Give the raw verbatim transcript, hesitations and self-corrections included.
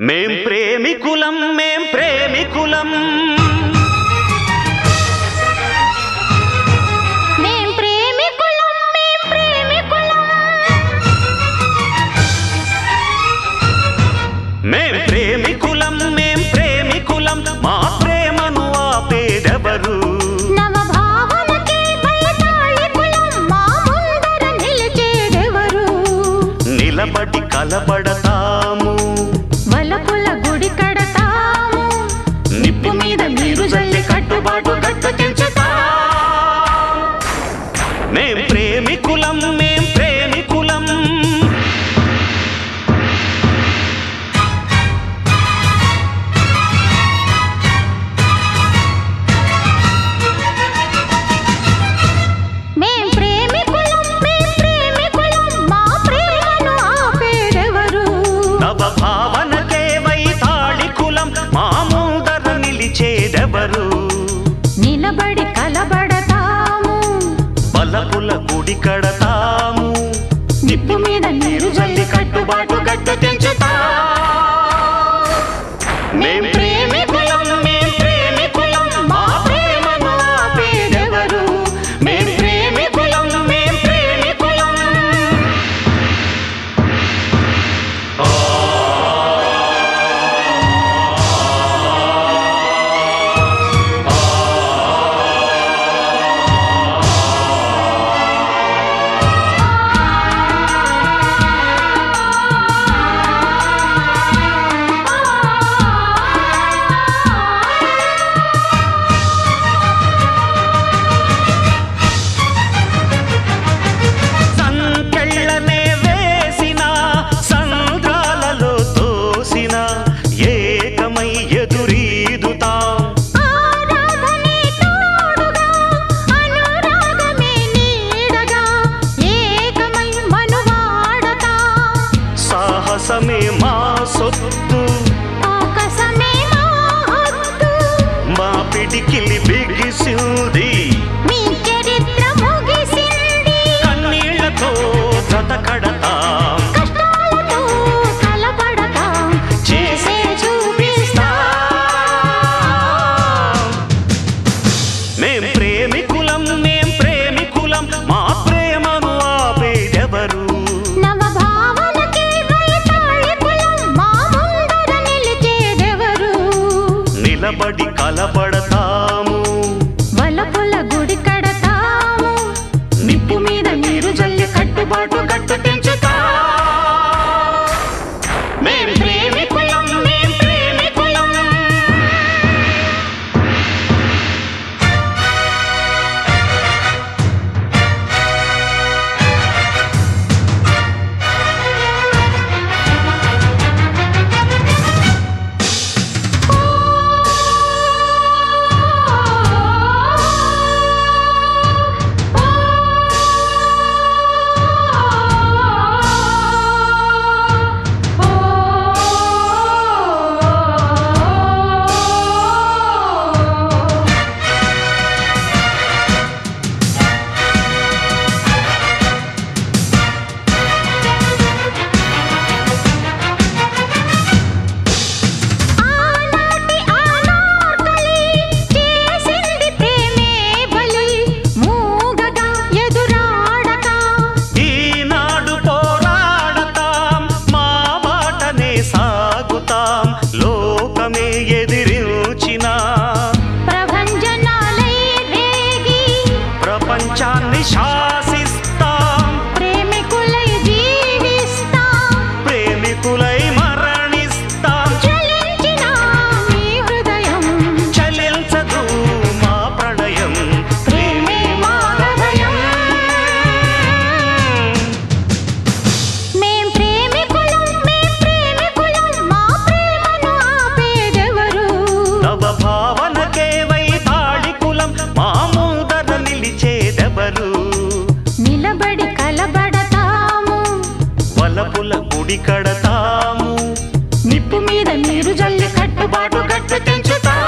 మేం ప్రేమికులం మేం ప్రేమికులం మేం ప్రేమికులం మేం ప్రేమికులం మేం ప్రేమికులం మేం ప్రేమికులం మా ప్రేమను ఆపేదెవరు నవ భావనకే బయతాళికులం మా ముందర నిలిచేదెవరు నిలబడి కలబడతాము వలపుల గుడి కడతాము నిప్పు మీద నీరు జల్లి కట్టుబాటు గట్టు తెంచుతాం మేం ప్రేమికులం మేం ప్రేమికులం మేం ప్రేమికులం మేం ప్రేమికులం మా ప్రేమను ఆపేదెవరు నవ భావనకే వైతాళికులం మా ముందర నిలిచేదెవరు నిలబడి కలబడతాము బలపుల గుడి కడతాము నిప్పు మీద నీరు జల్లి కట్టుబాటు గట్టు తెంచుతాం మేం ప్రేమికులం మేం ప్రేమికులం మా ప్రేమను ఆపేదెవరు మేం ప్రేమికులం మేం ప్రేమికులం సంకెళ్ళనే వేసిన సంద్రాలలో తోసిన ఏకమై ఎదురీదుతాం ఆరాధనే తోడుగా అనురాగమే నీడగా ఏకమై మనువాడతాం సాహసమే మా సొత్తు ఆకాశమే మా హద్దు మా పిడికిలి బిగిసింది మీ చరిత్ర ముగిసింది కన్నీళ్లతో జత కడతాం కష్టాలతో కలబడతాం చేసే చూపిస్తాం మేం ప్రేమికులం మేం ప్రేమికులం మా ప్రేమను ఆపేదెవరు నవ భావనకే వైతాళికులం మా ముందర నిలిచేదెవరు నిలబడి కలబడతాము వలపుల గుడి కడతాము నిప్పు మీద నీరు జల్లి కట్టుబాటు గట్టు తెంచుతాం మేం ప్రేమికులం మేం ప్రేమికులం ఆనాటి అనార్కలి చేసింది ప్రేమే బలి మూగగా ఎదురాడక ఈనాడు పోరాడతాం మా బాటనే సాగుతాం లోకమే ఎదిరించిన ప్రభంజనాలై రేగి ప్రపంచాన్ని శాసిస్తాం ప్రేమికులై జీవిస్తాం ప్రేమికులై మరణిస్తాం జ్వలించిన మీ హృదయం చలించదు మా ప్రణయం ప్రేమే మా హృదయం మేం ప్రేమికులం మేం ప్రేమికులం మా ప్రేమను ఆపేదెవరు నవ భావనకే వైతాళికులం మా ముందర నిలిచేదెవరు నిలబడి కలబడతాము వలపుల గుడి కడతాము నిప్పు మీద నీరు జల్లి కట్టుబాటు గట్టు తెంచుతాం